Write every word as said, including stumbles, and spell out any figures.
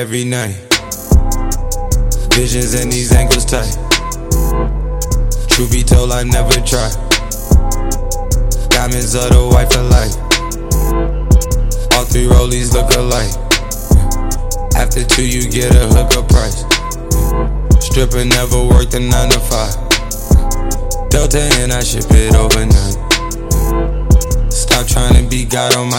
every night. Visions and these ankles tight. Truth be told, I never tried. Diamonds of the white for life. All three rollies look alike. After two, you get a hookup price. Stripper never worked a nine to five. Delta and I ship it overnight. Stop trying to be God on my